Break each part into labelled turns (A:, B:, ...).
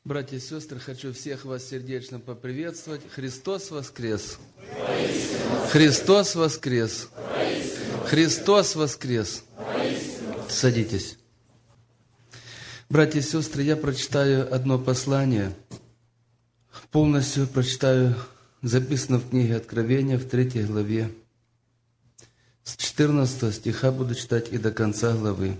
A: Братья и сестры, хочу всех вас сердечно поприветствовать. Христос воскрес! Христос воскрес! Христос воскрес! Садитесь. Братья и сестры, я прочитаю одно послание, полностью прочитаю, записано в книге Откровения в 3 главе. С 14 стиха буду читать и до конца главы.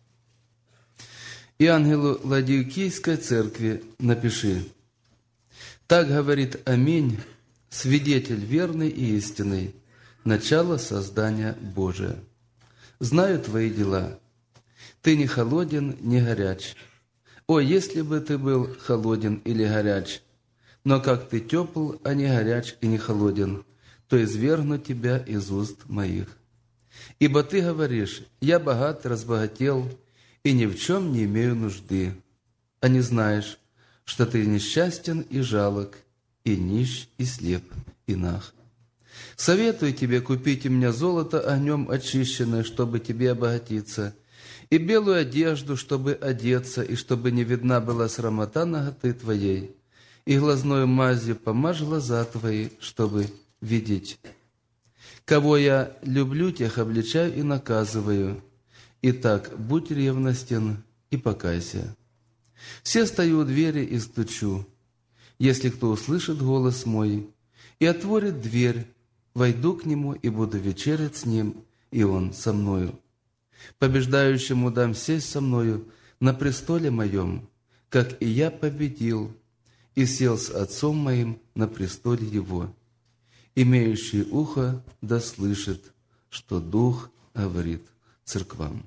A: «И ангелу Ладиокийской церкви напиши: так говорит Аминь, свидетель верный и истинный, начало создания Божия. Знаю твои дела. Ты не холоден, не горяч. О, если бы ты был холоден или горяч, но как ты тепл, а не горяч и не холоден, то извергну тебя из уст моих. Ибо ты говоришь: я богат, разбогател, и ни в чем не имею нужды, а не знаешь, что ты несчастен и жалок, и нищ, и слеп, и наг. Советую тебе купить у меня золото огнем очищенное, чтобы тебе обогатиться, и белую одежду, чтобы одеться, и чтобы не видна была срамота наготы твоей, и глазною мазью помажь глаза твои, чтобы видеть. Кого я люблю, тех обличаю и наказываю. Итак, будь ревностен и покайся. Все стою у двери и стучу. Если кто услышит голос мой и отворит дверь, войду к нему и буду вечерять с ним, и он со мною. Побеждающему дам сесть со мною на престоле моем, как и я победил, и сел с Отцом моим на престоле его. Имеющий ухо да слышит, что Дух говорит церквам».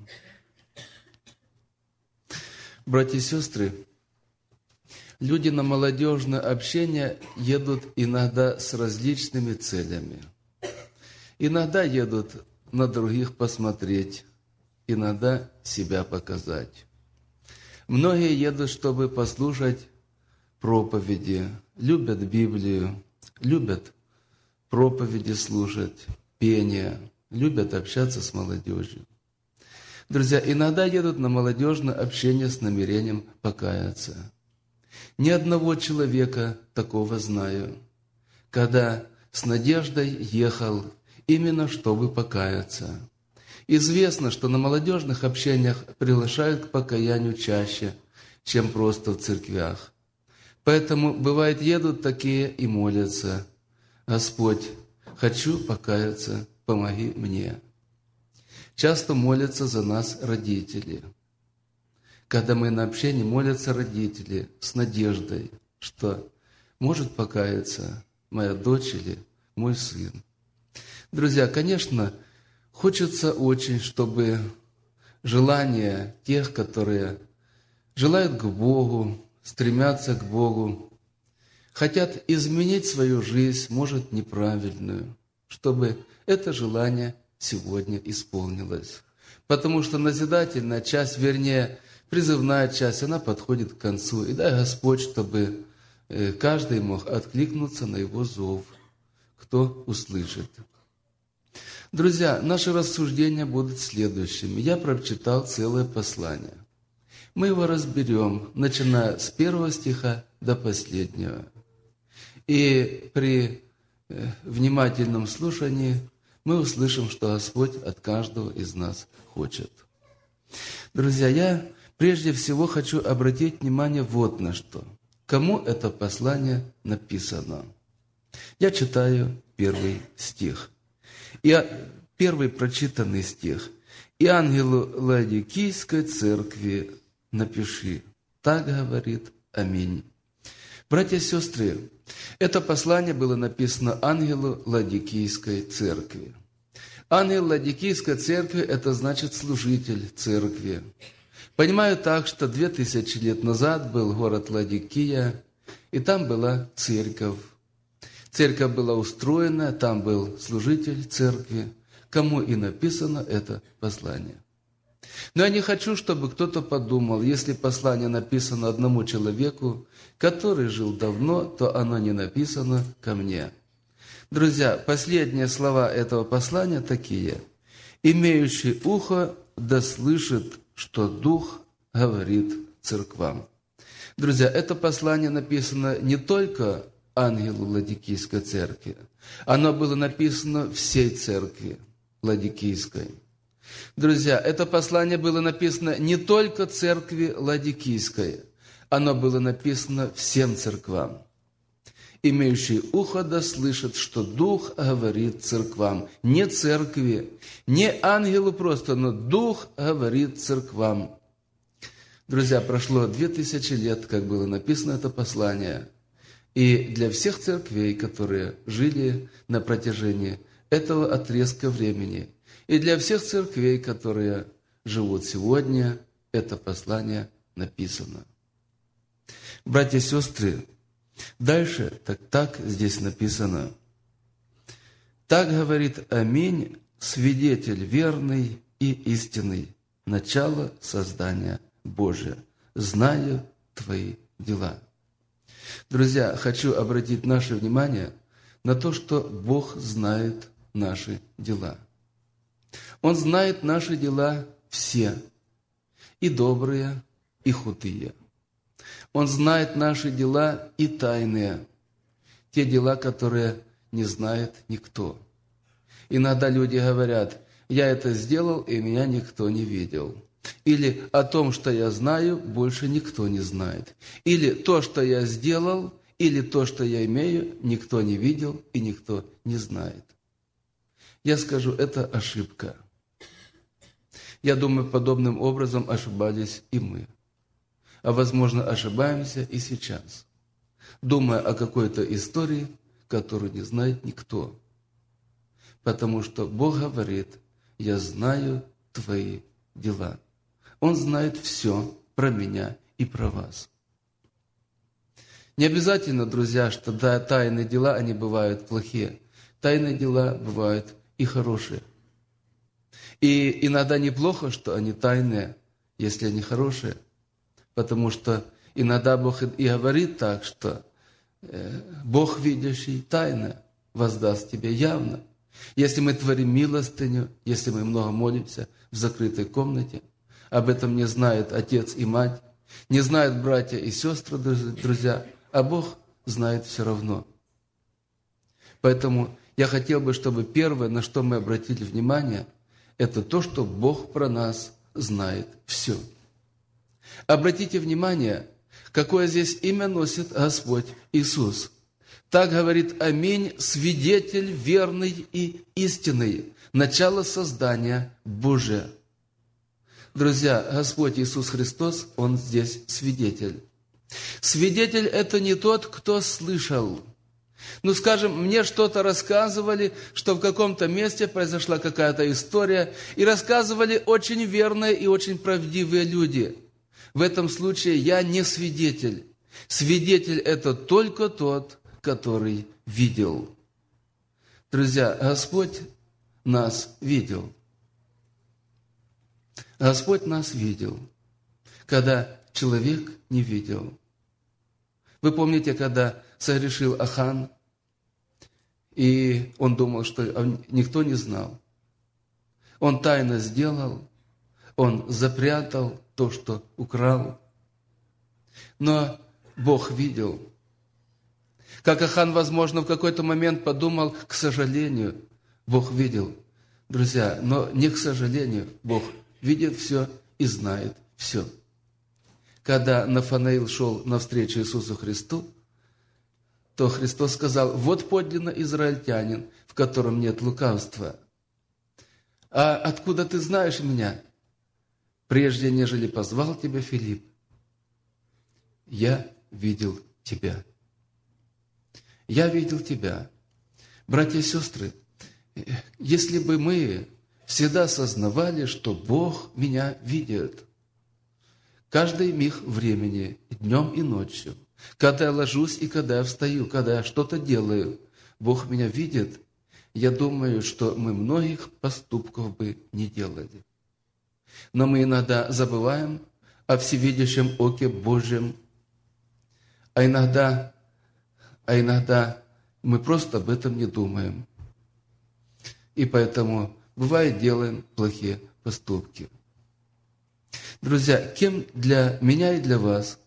A: Братья и сестры, люди на молодежное общение едут иногда с различными целями. Иногда едут на других посмотреть, иногда себя показать. Многие едут, чтобы послушать проповеди, любят Библию, любят проповеди слушать, пение, любят общаться с молодежью. Друзья, иногда едут на молодежное общение с намерением покаяться. Ни одного человека такого знаю, когда с надеждой ехал именно чтобы покаяться. Известно, что на молодежных общениях приглашают к покаянию чаще, чем просто в церквях. Поэтому, бывает, едут такие и молятся: «Господь, хочу покаяться, помоги мне». Часто молятся за нас родители. Когда мы на общении, молятся родители с надеждой, что может покаяться моя дочь или мой сын. Друзья, конечно, хочется очень, чтобы желания тех, которые желают к Богу, стремятся к Богу, хотят изменить свою жизнь, может, неправильную, чтобы это желание сегодня исполнилось. Потому что назидательная часть, вернее, призывная часть, она подходит к концу. И дай Господь, чтобы каждый мог откликнуться на его зов, кто услышит. Друзья, наши рассуждения будут следующими. Я прочитал целое послание. Мы его разберем, начиная с 1 стиха до последнего. И при внимательном слушании мы услышим, что Господь от каждого из нас хочет. Друзья, я прежде всего хочу обратить внимание вот на что. Кому это послание написано? Я читаю 1 стих. Первый прочитанный стих. «И ангелу Ладиокийской церкви напиши: так говорит Аминь». Братья и сестры, это послание было написано ангелу Ладиокийской церкви. Ангел Ладиокийской церкви – это значит служитель церкви. Понимаю так, что 2000 лет назад был город Ладикия, и там была церковь. Церковь была устроена, там был служитель церкви, кому и написано это послание. Но я не хочу, чтобы кто-то подумал, если послание написано одному человеку, который жил давно, то оно не написано ко мне. Друзья, последние слова этого послания такие: «Имеющий ухо да слышит, что Дух говорит церквам». Друзья, это послание написано не только ангелу Ладикийской церкви, оно было написано всей церкви Ладикийской. Друзья, это послание было написано не только церкви Ладикийской, оно было написано всем церквам. Имеющий ухо да слышит, что Дух говорит церквам. Не церкви, не ангелу просто, но Дух говорит церквам. Друзья, прошло 2000 лет, как было написано это послание. И для всех церквей, которые жили на протяжении этого отрезка времени, и для всех церквей, которые живут сегодня, это послание написано. Братья и сестры, дальше так здесь написано. Так говорит аминь, свидетель верный и истинный, начало создания Божия. Знаю твои дела. Друзья, хочу обратить наше внимание на то, что Бог знает наши дела. Он знает наши дела все, и добрые, и худые. Он знает наши дела и тайные, те дела, которые не знает никто. Иногда люди говорят: я это сделал, и меня никто не видел. Или о том, что я знаю, больше никто не знает. Или то, что я сделал, или то, что я имею, никто не видел и никто не знает. Я скажу, это ошибка. Я думаю, подобным образом ошибались и мы. А возможно, ошибаемся и сейчас, думая о какой-то истории, которую не знает никто. Потому что Бог говорит: я знаю твои дела. Он знает все про меня и про вас. Не обязательно, друзья, что тайные дела, они бывают плохие. Тайные дела бывают и хорошие. И иногда неплохо, что они тайные, если они хорошие. Потому что иногда Бог и говорит так, что Бог, видящий тайно, воздаст тебе явно. Если мы творим милостыню, если мы много молимся в закрытой комнате, об этом не знает отец и мать, не знают братья и сестры, друзья, а Бог знает все равно. Поэтому я хотел бы, чтобы первое, на что мы обратили внимание, это то, что Бог про нас знает все. Обратите внимание, какое здесь имя носит Господь Иисус. Так говорит аминь, свидетель верный и истинный, начало создания Божия. Друзья, Господь Иисус Христос, Он здесь свидетель. Свидетель – это не тот, кто слышал. Ну, скажем, мне что-то рассказывали, что в каком-то месте произошла какая-то история, и рассказывали очень верные и очень правдивые люди. В этом случае я не свидетель. Свидетель – это только тот, который видел. Друзья, Господь нас видел. Господь нас видел, когда человек не видел. Вы помните, когда согрешил Ахан, и он думал, что никто не знал. Он тайно сделал, он запрятал то, что украл. Но Бог видел. Как Ахан, возможно, в какой-то момент подумал, к сожалению, Бог видел. Друзья, но не к сожалению, Бог видит все и знает все. Когда Нафанаил шел навстречу Иисусу Христу, то Христос сказал: вот подлинно израильтянин, в котором нет лукавства. А откуда ты знаешь меня? Прежде, нежели позвал тебя Филипп, я видел тебя. Я видел тебя. Братья и сестры, если бы мы всегда сознавали, что Бог меня видит, каждый миг времени, днем и ночью, когда я ложусь и когда я встаю, когда я что-то делаю, Бог меня видит, я думаю, что мы многих поступков бы не делали. Но мы иногда забываем о всевидящем оке Божьем, а иногда мы просто об этом не думаем. И поэтому, бывает, делаем плохие поступки. Друзья, кем для меня и для вас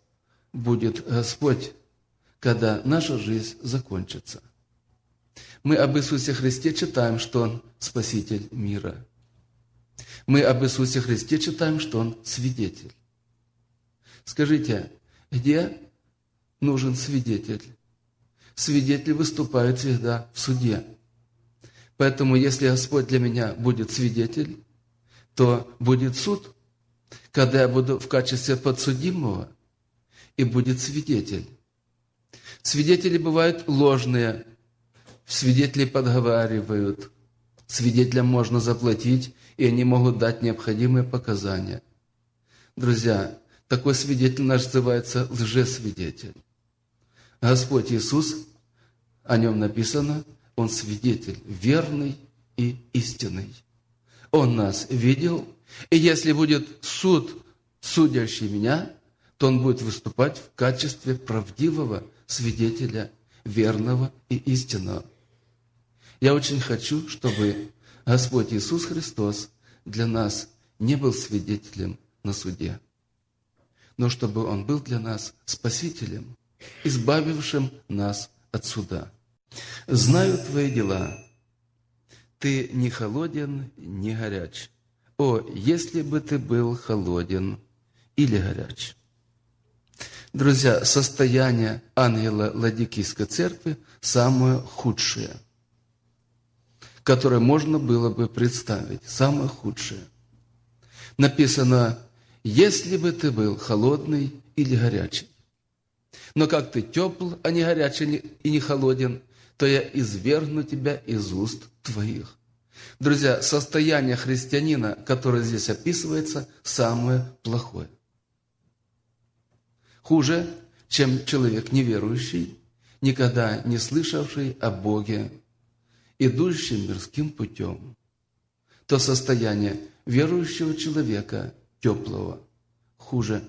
A: будет Господь, когда наша жизнь закончится. Мы об Иисусе Христе читаем, что Он Спаситель мира. Мы об Иисусе Христе читаем, что Он свидетель. Скажите, где нужен свидетель? Свидетель выступает всегда в суде. Поэтому, если Господь для меня будет свидетель, то будет суд, когда я буду в качестве подсудимого, и будет свидетель. Свидетели бывают ложные, свидетели подговаривают, свидетелям можно заплатить, и они могут дать необходимые показания. Друзья, такой свидетель называется лжесвидетель. Господь Иисус, о Нем написано, Он свидетель верный и истинный. Он нас видел, и если будет суд, судящий меня, то Он будет выступать в качестве правдивого свидетеля, верного и истинного. Я очень хочу, чтобы Господь Иисус Христос для нас не был свидетелем на суде, но чтобы Он был для нас спасителем, избавившим нас от суда. «Знаю твои дела, ты не холоден, не горяч. О, если бы ты был холоден или горяч!» Друзья, состояние ангела Ладикийской церкви самое худшее, которое можно было бы представить, самое худшее. Написано, если бы ты был холодный или горячий. Но как ты тепл, а не горячий и не холоден, то я извергну тебя из уст твоих. Друзья, состояние христианина, которое здесь описывается, самое плохое. Хуже, чем человек неверующий, никогда не слышавший о Боге, идущий мирским путем. То состояние верующего человека, теплого, хуже.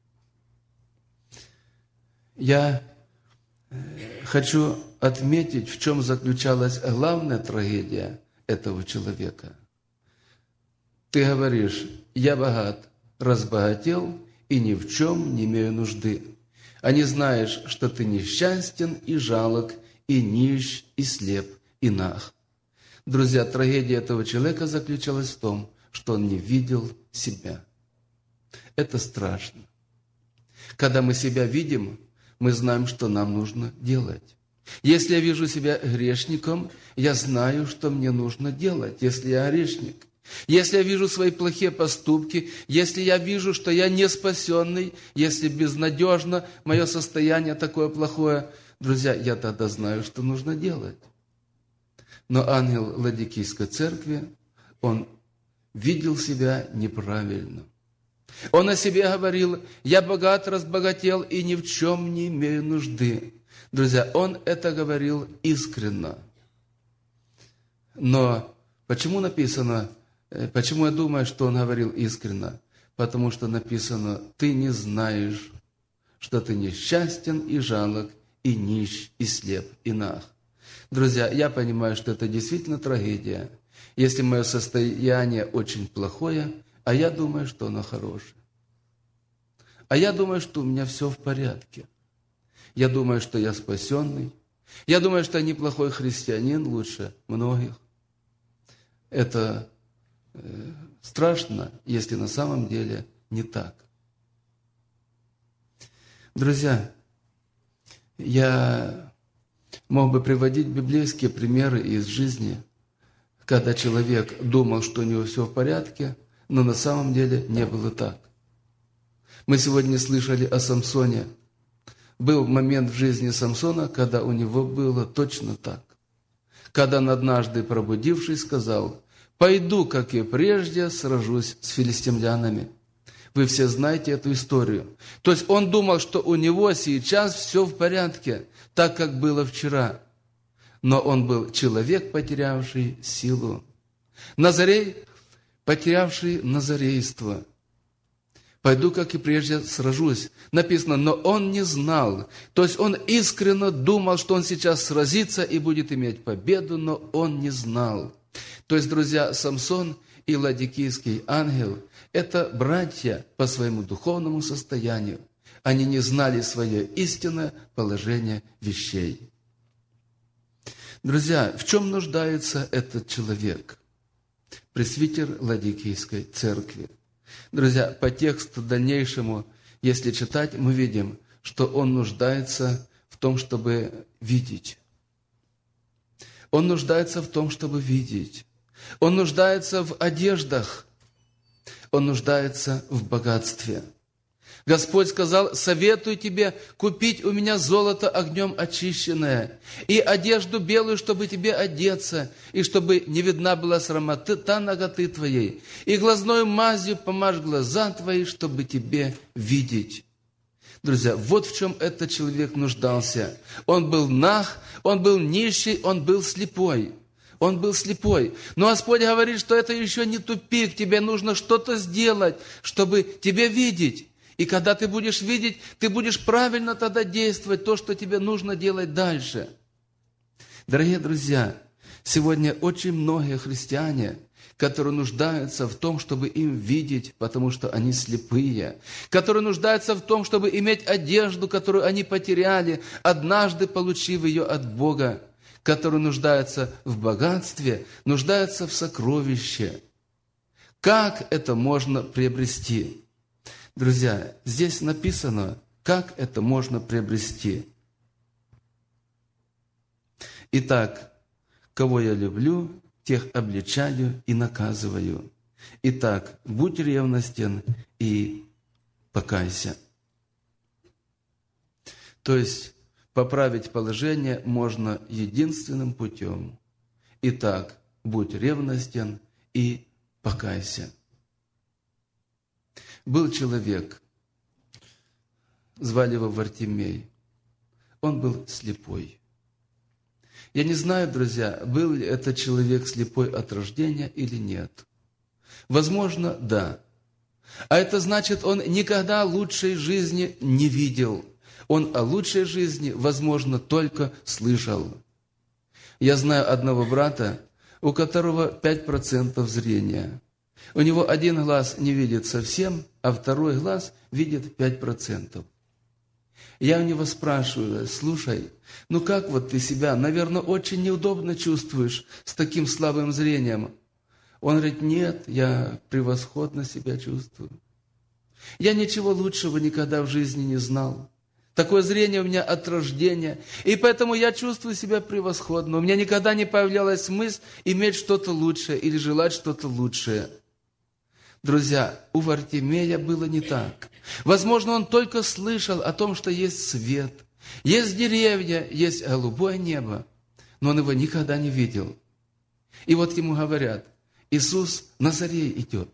A: Я хочу отметить, в чем заключалась главная трагедия этого человека. Ты говоришь, я богат, разбогател и ни в чем не имею нужды. А не знаешь, что ты несчастен и жалок, и нищ, и слеп, и наг. Друзья, трагедия этого человека заключалась в том, что он не видел себя. Это страшно. Когда мы себя видим, мы знаем, что нам нужно делать. Если я вижу себя грешником, я знаю, что мне нужно делать, если я грешник. Если я вижу свои плохие поступки, если я вижу, что я не спасенный, если безнадежно мое состояние такое плохое, друзья, я тогда знаю, что нужно делать. Но ангел Ладикийской церкви, он видел себя неправильно. Он о себе говорил, я богат, разбогател и ни в чем не имею нужды. Друзья, он это говорил искренно. Но почему написано, почему я думаю, что он говорил искренно? Потому что написано, ты не знаешь, что ты несчастен и жалок, и нищ, и слеп, и наг. Друзья, я понимаю, что это действительно трагедия, если мое состояние очень плохое, а я думаю, что оно хорошее. А я думаю, что у меня все в порядке. Я думаю, что я спасенный. Я думаю, что я неплохой христианин, лучше многих. Это страшно, если на самом деле не так. Друзья, я мог бы приводить библейские примеры из жизни, когда человек думал, что у него все в порядке, но на самом деле не было так. Мы сегодня слышали о Самсоне. Был момент в жизни Самсона, когда у него было точно так. Когда он однажды, пробудившись, сказал, «Пойду, как и прежде, сражусь с филистимлянами». Вы все знаете эту историю. То есть он думал, что у него сейчас все в порядке, так, как было вчера. Но он был человек, потерявший силу. Назарей, потерявший назарейство. «Пойду, как и прежде, сражусь». Написано, но он не знал. То есть он искренне думал, что он сейчас сразится и будет иметь победу, но он не знал. То есть, друзья, Самсон и Ладикийский ангел – это братья по своему духовному состоянию. Они не знали свое истинное положение вещей. Друзья, в чем нуждается этот человек? Пресвитер Ладикийской церкви. Друзья, по тексту дальнейшему, если читать, мы видим, что он нуждается в том, чтобы видеть. Он нуждается в том, чтобы видеть. Он нуждается в одеждах. Он нуждается в богатстве. Господь сказал: советую тебе купить у меня золото огнем очищенное и одежду белую, чтобы тебе одеться, и чтобы не видна была срамота наготы твоей, и глазною мазью помажь глаза твои, чтобы тебе видеть. Друзья, вот в чем этот человек нуждался. Он был наг, он был нищий, он был слепой. Он был слепой. Но Господь говорит, что это еще не тупик, тебе нужно что-то сделать, чтобы тебе видеть. И когда ты будешь видеть, ты будешь правильно тогда действовать, то, что тебе нужно делать дальше. Дорогие друзья, сегодня очень многие христиане, которые нуждаются в том, чтобы им видеть, потому что они слепые, которые нуждаются в том, чтобы иметь одежду, которую они потеряли, однажды получив ее от Бога, которые нуждаются в богатстве, нуждаются в сокровище. Как это можно приобрести? Друзья, здесь написано, как это можно приобрести. Итак, кого я люблю, тех обличаю и наказываю. Итак, будь ревностен и покайся. То есть, поправить положение можно единственным путем. Итак, будь ревностен и покайся. Был человек, звали его Вартимей. Он был слепой. Я не знаю, друзья, был ли этот человек слепой от рождения или нет. Возможно, да. А это значит, он никогда лучшей жизни не видел. Он о лучшей жизни, возможно, только слышал. Я знаю одного брата, у которого 5% зрения. У него один глаз не видит совсем, а второй глаз видит 5%. Я у него спрашиваю: слушай, ну как вот ты себя, наверное, очень неудобно чувствуешь с таким слабым зрением? Он говорит: нет, я превосходно себя чувствую. Я ничего лучшего никогда в жизни не знал. Такое зрение у меня от рождения, и поэтому я чувствую себя превосходно. У меня никогда не появлялась мысль иметь что-то лучшее или желать что-то лучшее. Друзья, у Вартимея было не так. Возможно, он только слышал о том, что есть свет, есть деревья, есть голубое небо, но он его никогда не видел. И вот ему говорят: Иисус Назарей идет.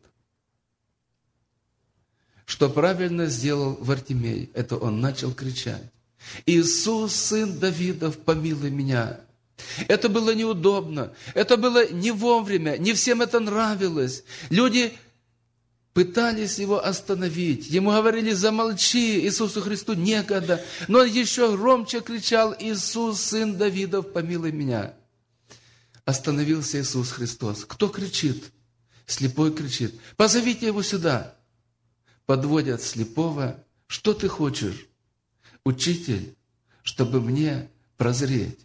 A: Что правильно сделал Вартимей, это он начал кричать: Иисус, сын Давидов, помилуй меня. Это было неудобно, это было не вовремя, не всем это нравилось. Люди пытались его остановить. Ему говорили: замолчи, Иисусу Христу некогда. Но он еще громче кричал: Иисус, сын Давидов, помилуй меня. Остановился Иисус Христос. Кто кричит? Слепой кричит: позовите его сюда. Подводят слепого: что ты хочешь? Учитель, чтобы мне прозреть.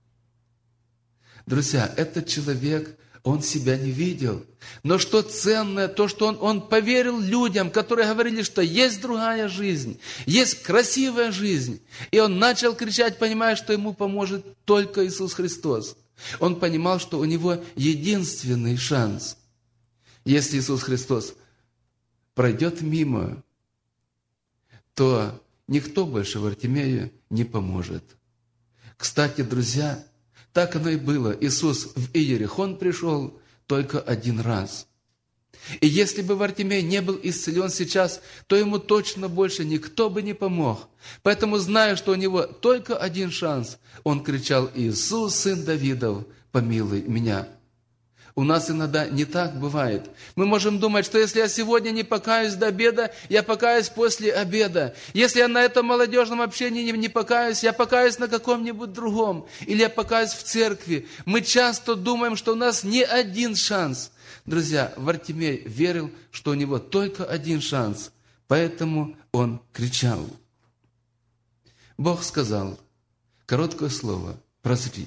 A: Друзья, этот человек, он себя не видел. Но что ценное, то, что он поверил людям, которые говорили, что есть другая жизнь, есть красивая жизнь. И он начал кричать, понимая, что ему поможет только Иисус Христос. Он понимал, что у него единственный шанс. Если Иисус Христос пройдет мимо, то никто больше Вартимею не поможет. Кстати, друзья, так оно и было. Иисус в Иерихон пришел только один раз. И если бы Вартимей не был исцелен сейчас, то ему точно больше никто бы не помог. Поэтому, зная, что у него только один шанс, он кричал: Иисус, сын Давидов, помилуй меня. У нас иногда не так бывает. Мы можем думать, что если я сегодня не покаюсь до обеда, я покаюсь после обеда. Если я на этом молодежном общении не покаюсь, я покаюсь на каком-нибудь другом. Или я покаюсь в церкви. Мы часто думаем, что у нас не один шанс. Друзья, Вартимей верил, что у него только один шанс. Поэтому он кричал. Бог сказал короткое слово «прозри».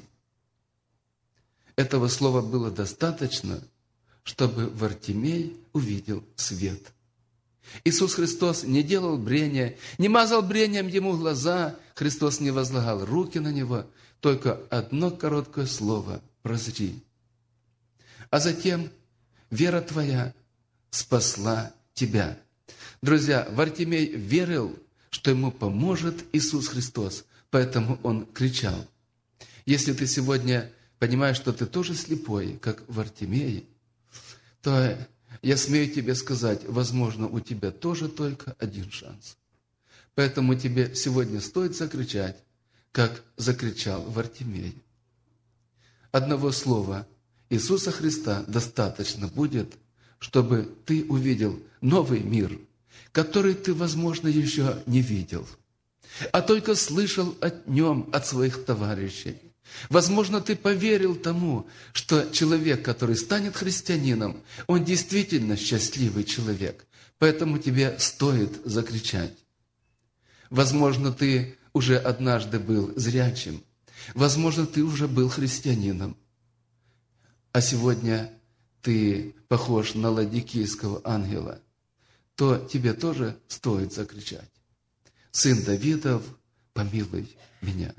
A: Этого слова было достаточно, чтобы Вартимей увидел свет. Иисус Христос не делал брения, не мазал брением ему глаза, Христос не возлагал руки на него, только одно короткое слово «прозри». А затем вера твоя спасла тебя. Друзья, Вартимей верил, что ему поможет Иисус Христос, поэтому он кричал. Если ты сегодня понимаешь, что ты тоже слепой, как Вартимей, то я смею тебе сказать, возможно, у тебя тоже только один шанс. Поэтому тебе сегодня стоит закричать, как закричал Вартимей. Одного слова Иисуса Христа достаточно будет, чтобы ты увидел новый мир, который ты, возможно, еще не видел, а только слышал о нем от своих товарищей. Возможно, ты поверил тому, что человек, который станет христианином, он действительно счастливый человек, поэтому тебе стоит закричать. Возможно, ты уже однажды был зрячим, возможно, ты уже был христианином, а сегодня ты похож на ладикийского ангела, то тебе тоже стоит закричать: «Сын Давидов, помилуй меня».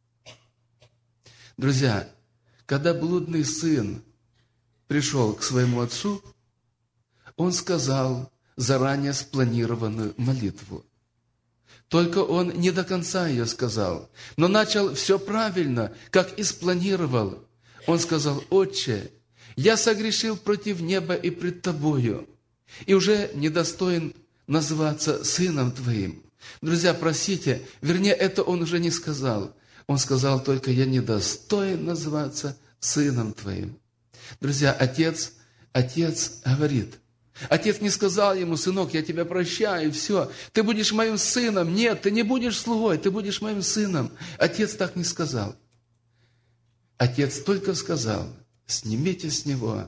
A: Друзья, когда блудный сын пришел к своему отцу, он сказал заранее спланированную молитву. Только он не до конца ее сказал, но начал все правильно, как и спланировал. Он сказал: «Отче, я согрешил против неба и пред Тобою, и уже недостоин называться сыном Твоим». Друзья, простите, вернее, это он уже не сказал. Он сказал только: «Я недостоин называться сыном Твоим». Друзья, отец говорит. Отец не сказал ему: «Сынок, я тебя прощаю, все, ты будешь моим сыном». Нет, ты не будешь слугой, ты будешь моим сыном. Отец так не сказал. Отец только сказал: «Снимите с него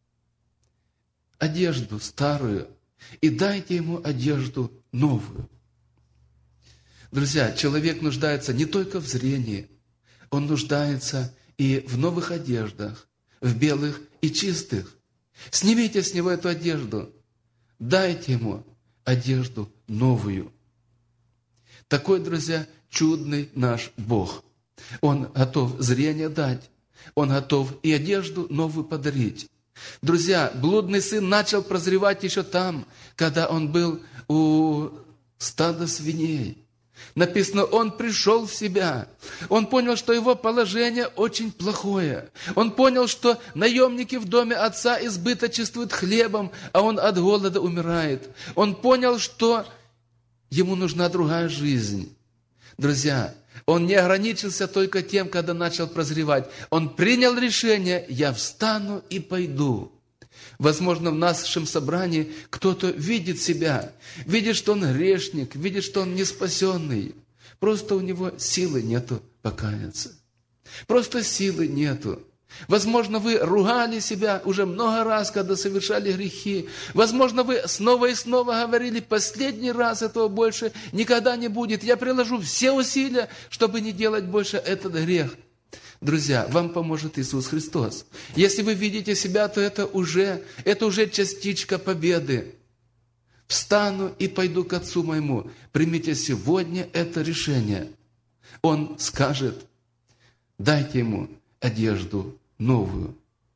A: одежду старую и дайте ему одежду новую». Друзья, человек нуждается не только в зрении, он нуждается и в новых одеждах, в белых и чистых. Снимите с него эту одежду, дайте ему одежду новую. Такой, друзья, чудный наш Бог. Он готов зрение дать, он готов и одежду новую подарить. Друзья, блудный сын начал прозревать еще там, когда он был у стада свиней. Написано, он пришел в себя. Он понял, что его положение очень плохое. Он понял, что наемники в доме отца избыточествуют хлебом, а он от голода умирает. Он понял, что ему нужна другая жизнь. Друзья, он не ограничился только тем, когда начал прозревать. Он принял решение: я встану и пойду. Возможно, в нашем собрании кто-то видит себя, видит, что он грешник, видит, что он не спасенный. Просто у него силы нету покаяться. Просто силы нету. Возможно, вы ругали себя уже много раз, когда совершали грехи. Возможно, вы снова и снова говорили: последний раз этого больше никогда не будет. Я приложу все усилия, чтобы не делать больше этот грех. Друзья, вам поможет Иисус Христос. Если вы видите себя, то это уже частичка победы. Встану и пойду к Отцу моему. Примите сегодня это решение. Он скажет: дайте ему одежду новую.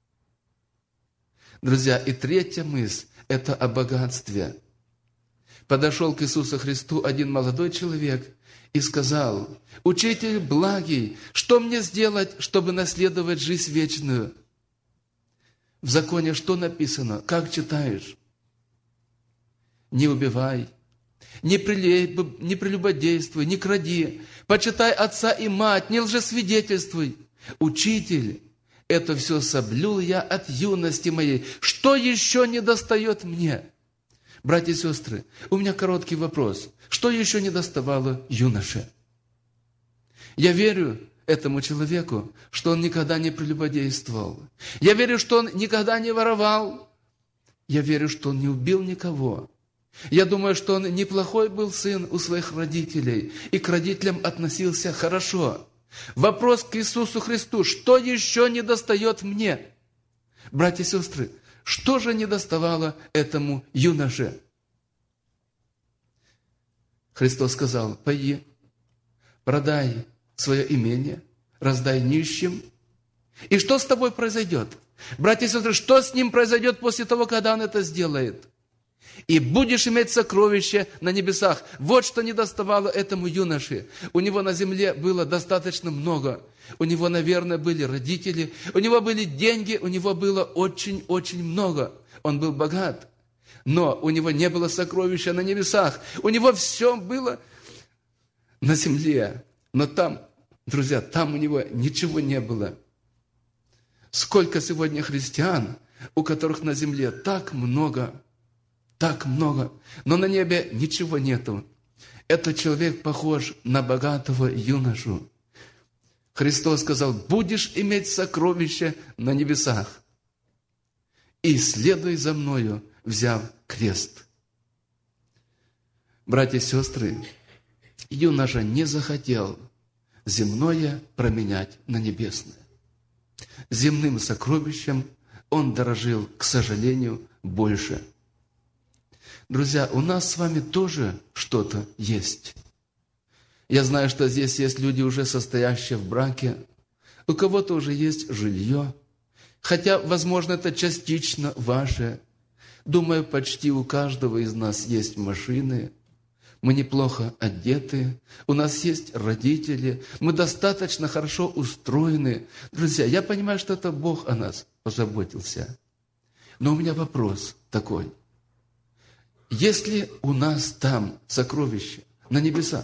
A: Друзья, и третья мысль – это о богатстве. Подошел к Иисусу Христу один молодой человек и сказал: «Учитель благий, что мне сделать, чтобы наследовать жизнь вечную?» В законе что написано? Как читаешь? Не убивай, не прелюбодействуй, не кради, почитай отца и мать, не лжесвидетельствуй. Учитель, это все соблюл я от юности моей. Что еще недостает мне? Братья и сестры, у меня короткий вопрос. Что еще недоставало юноше? Я верю этому человеку, что он никогда не прелюбодействовал. Я верю, что он никогда не воровал. Я верю, что он не убил никого. Я думаю, что он неплохой был сын у своих родителей и к родителям относился хорошо. Вопрос к Иисусу Христу: что еще недостает мне? Братья и сестры, что же недоставало этому юноше? Христос сказал: пойди, продай свое имение, раздай нищим. И что с тобой произойдет? Братья и сестры, что с ним произойдет после того, когда он это сделает? И будешь иметь сокровище на небесах. Вот что недоставало этому юноше. У него на земле было достаточно много. У него, наверное, были родители, у него были деньги, у него было очень-очень много. Он был богат. Но у него не было сокровища на небесах. У него все было на земле. Но там, друзья, там у него ничего не было. Сколько сегодня христиан, у которых на земле так много, но на небе ничего нету. Этот человек похож на богатого юношу. Христос сказал: будешь иметь сокровище на небесах, и следуй за мною, взяв крест. Братья и сестры, юноша не захотел земное променять на небесное. Земным сокровищем он дорожил, к сожалению, больше. Друзья, у нас с вами тоже что-то есть. Я знаю, что здесь есть люди, уже состоящие в браке. У кого-то уже есть жилье. Хотя, возможно, это частично ваше. Думаю, почти у каждого из нас есть машины. Мы неплохо одеты. У нас есть родители. Мы достаточно хорошо устроены. Друзья, я понимаю, что это Бог о нас позаботился. Но у меня вопрос такой. Если у нас там сокровища на небесах,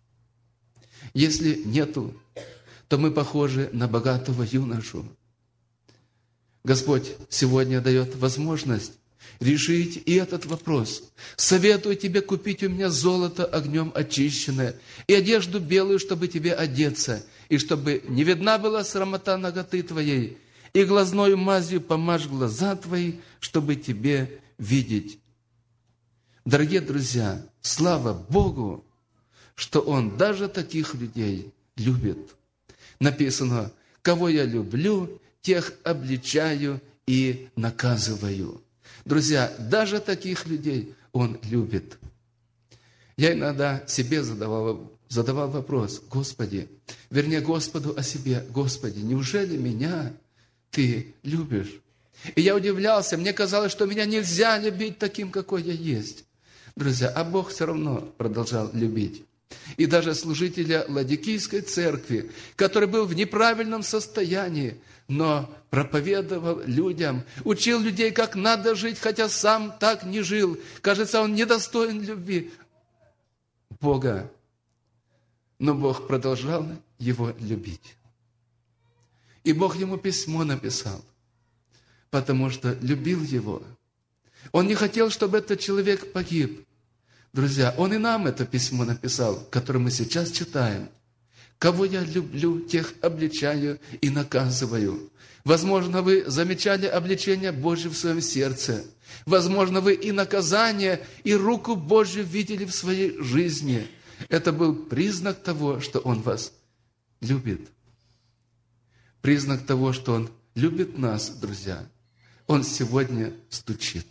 A: если нету, то мы похожи на богатого юношу. Господь сегодня дает возможность решить и этот вопрос. Советую тебе купить у меня золото огнем очищенное и одежду белую, чтобы тебе одеться, и чтобы не видна была срамота наготы твоей, и глазною мазью помажь глаза твои, чтобы тебе видеть. Дорогие друзья, слава Богу, что Он даже таких людей любит. Написано: кого я люблю, тех обличаю и наказываю. Друзья, даже таких людей Он любит. Я иногда себе задавал вопрос: Господи, вернее Господу о себе: Господи, неужели меня Ты любишь? И я удивлялся, мне казалось, что меня нельзя любить таким, какой я есть. Друзья, а Бог все равно продолжал любить. И даже служителя Ладикийской церкви, который был в неправильном состоянии, но проповедовал людям, учил людей, как надо жить, хотя сам так не жил. Кажется, он недостоин любви Бога. Но Бог продолжал его любить. И Бог ему письмо написал, потому что любил его. Он не хотел, чтобы этот человек погиб. Друзья, Он и нам это письмо написал, которое мы сейчас читаем. Кого я люблю, тех обличаю и наказываю. Возможно, вы замечали обличение Божье в своем сердце. Возможно, вы и наказание, и руку Божью видели в своей жизни. Это был признак того, что Он вас любит. Признак того, что Он любит нас, друзья. Он сегодня стучит.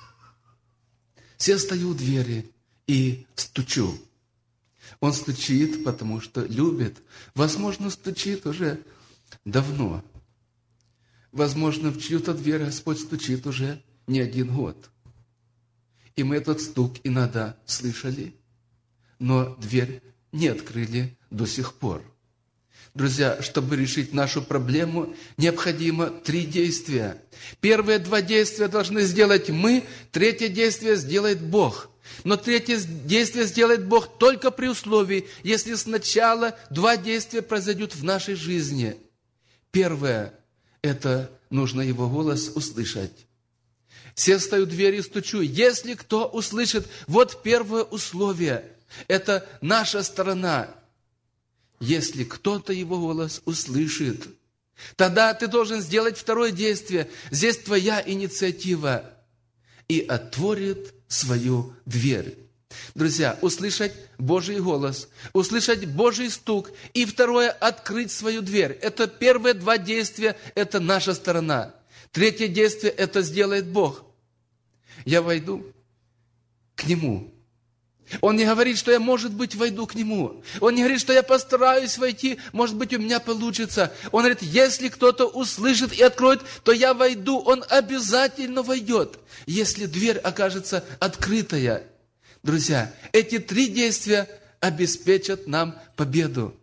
A: Я стою у двери и стучу. Он стучит, потому что любит. Возможно, стучит уже давно. Возможно, в чью-то дверь Господь стучит уже не один год. И мы этот стук иногда слышали, но дверь не открыли до сих пор. Друзья, чтобы решить нашу проблему, необходимо 3 действия. Первые 2 действия должны сделать мы, 3 действие сделает Бог. Но 3 действие сделает Бог только при условии, если сначала 2 действия произойдут в нашей жизни. Первое – это нужно Его голос услышать. Я стою у двери и стучу. Если кто услышит, вот первое условие – это наша сторона. Если кто-то Его голос услышит, тогда ты должен сделать 2 действие. Здесь твоя инициатива. И отворит свою дверь. Друзья, услышать Божий голос, услышать Божий стук. И второе, открыть свою дверь. Это первые два действия, это наша сторона. Третье действие, это сделает Бог. Я войду к Нему. Он не говорит, что я, может быть, войду к Нему. Он не говорит, что я постараюсь войти, может быть, у меня получится. Он говорит, если кто-то услышит и откроет, то я войду. Он обязательно войдет, если дверь окажется открытая. Друзья, эти три действия обеспечат нам победу.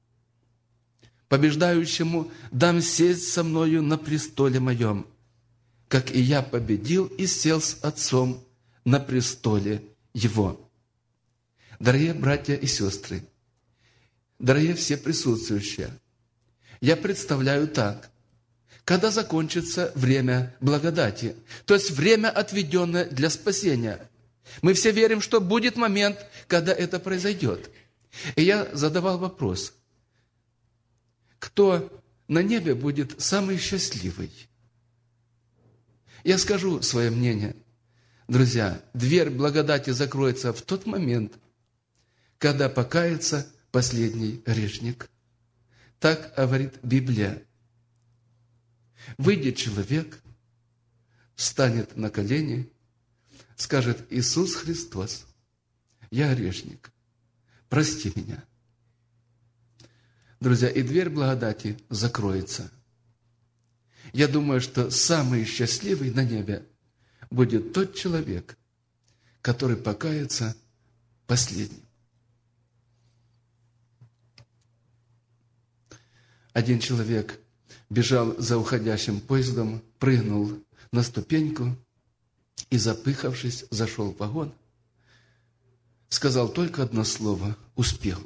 A: Побеждающему дам сесть со мною на престоле моем, как и я победил и сел с Отцом на престоле Его. Дорогие братья и сестры, дорогие все присутствующие, я представляю так, когда закончится время благодати, то есть время, отведенное для спасения. Мы все верим, что будет момент, когда это произойдет. И я задавал вопрос, кто на небе будет самый счастливый? Я скажу свое мнение. Друзья, дверь благодати закроется в тот момент, когда покается последний грешник. Так говорит Библия. Выйдет человек, встанет на колени, скажет: Иисус Христос, я грешник, прости меня. Друзья, и дверь благодати закроется. Я думаю, что самый счастливый на небе будет тот человек, который покается последним. Один человек бежал за уходящим поездом, прыгнул на ступеньку и, запыхавшись, зашел в вагон. Сказал только одно слово: «Успел».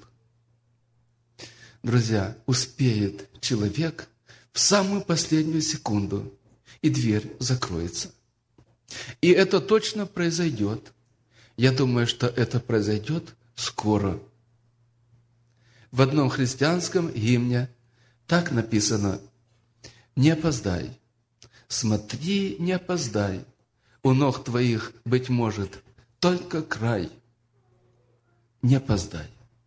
A: Друзья, успеет человек в самую последнюю секунду, и дверь закроется. И это точно произойдет. Я думаю, что это произойдет скоро. В одном христианском гимне так написано: «Не опоздай, смотри, не опоздай, у ног твоих, быть может, только край, не опоздай».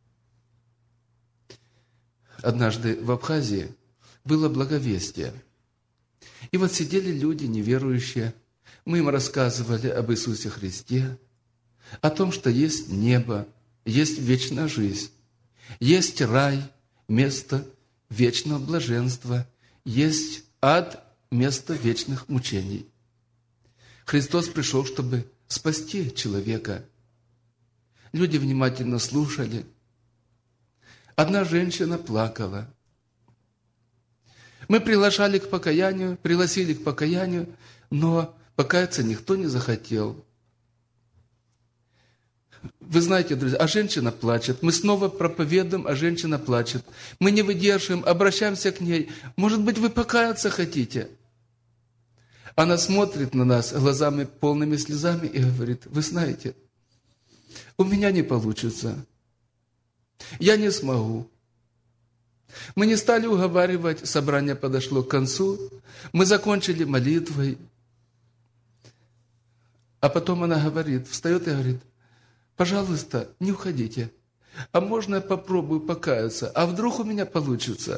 A: Однажды в Абхазии было благовестие. И вот сидели люди неверующие, мы им рассказывали об Иисусе Христе, о том, что есть небо, есть вечная жизнь, есть рай, место вечного блаженства, есть ад, место вечных мучений. Христос пришел, чтобы спасти человека. Люди внимательно слушали. Одна женщина плакала. Мы пригласили к покаянию, но покаяться никто не захотел. Вы знаете, друзья, а женщина плачет. Мы снова проповедуем, а женщина плачет. Мы не выдерживаем, обращаемся к ней. Может быть, вы покаяться хотите? Она смотрит на нас глазами полными слезами и говорит: вы знаете, у меня не получится. Я не смогу. Мы не стали уговаривать, собрание подошло к концу. Мы закончили молитвой. А потом она говорит, встает и говорит: пожалуйста, не уходите. А можно я попробую покаяться? А вдруг у меня получится?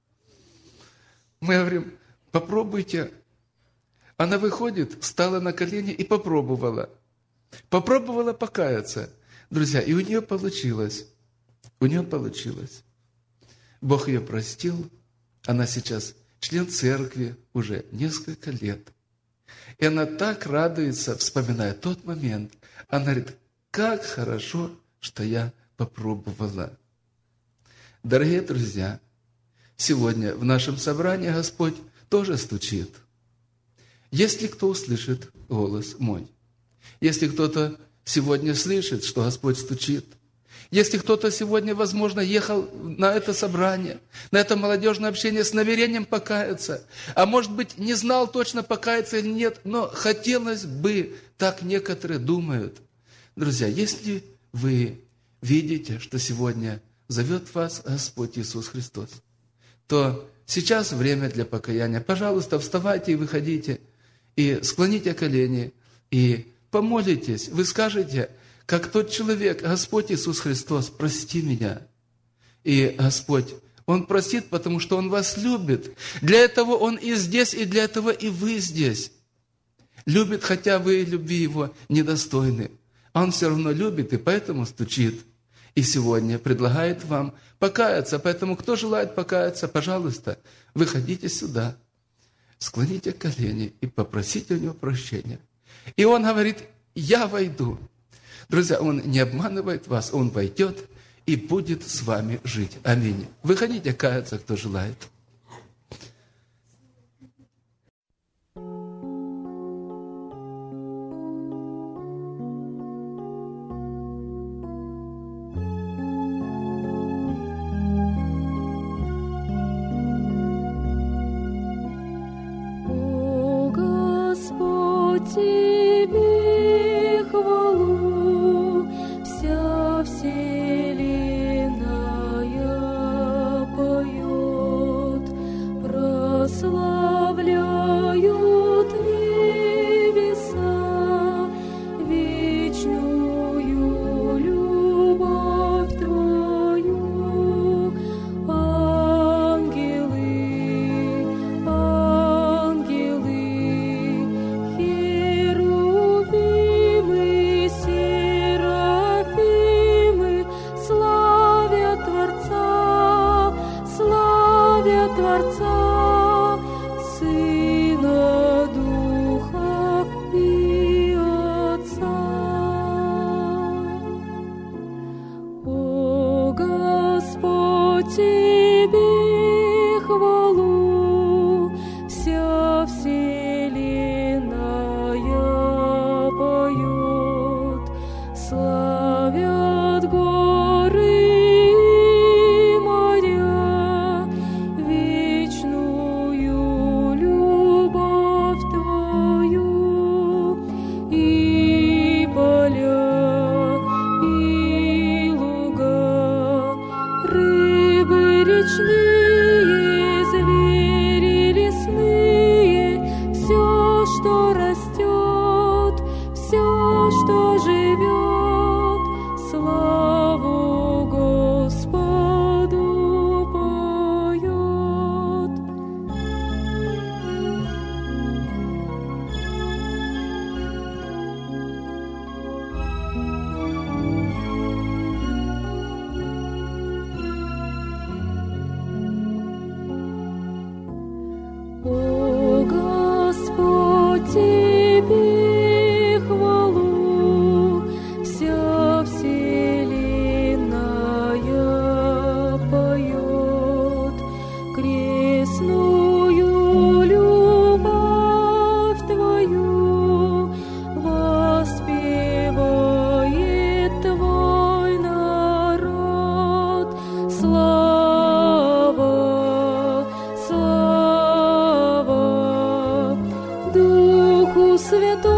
A: Мы говорим: попробуйте. Она выходит, встала на колени и попробовала. Попробовала покаяться. Друзья, и у нее получилось. У нее получилось. Бог ее простил. Она сейчас член церкви уже несколько лет. И она так радуется, вспоминая тот момент. Она говорит: как хорошо, что я попробовала. Дорогие друзья, сегодня в нашем собрании Господь тоже стучит. Если кто услышит голос мой, если кто-то сегодня слышит, что Господь стучит, если кто-то сегодня, возможно, ехал на это собрание, на это молодежное общение с намерением покаяться, а может быть, не знал точно, покаяться или нет, но хотелось бы, так некоторые думают. Друзья, если вы видите, что сегодня зовет вас Господь Иисус Христос, то сейчас время для покаяния. Пожалуйста, вставайте и выходите, и склоните колени, и помолитесь, вы скажете, как тот человек: Господь Иисус Христос, прости меня. И Господь, Он простит, потому что Он вас любит. Для этого Он и здесь, и для этого и вы здесь. Любит, хотя вы любви Его недостойны. А Он все равно любит, и поэтому стучит. И сегодня предлагает вам покаяться. Поэтому, кто желает покаяться, пожалуйста, выходите сюда, склоните колени и попросите у Него прощения. И Он говорит: я войду. Друзья, Он не обманывает вас, Он войдет и будет с вами жить. Аминь. Выходите каяться, кто желает.
B: Тебе хвалу, вся вселенная поет, прославляют небеса вечную любовь Твою. Ангелы, херувимы, серафимы славят Творца, Сына, Духа и Отца. О Господь, Тебе хвалу, вся вселенная поет, славят горы и моря вечную любовь Твою. И поля, и луга, рыбы речные, звери лесные, все, что растет, все, что живет, славу Господу поет. О Господь, Тебе хвалу, вся вселенная поет, крестную любовь Твою воспевает Твой народ. Слава, слава Духу Святому,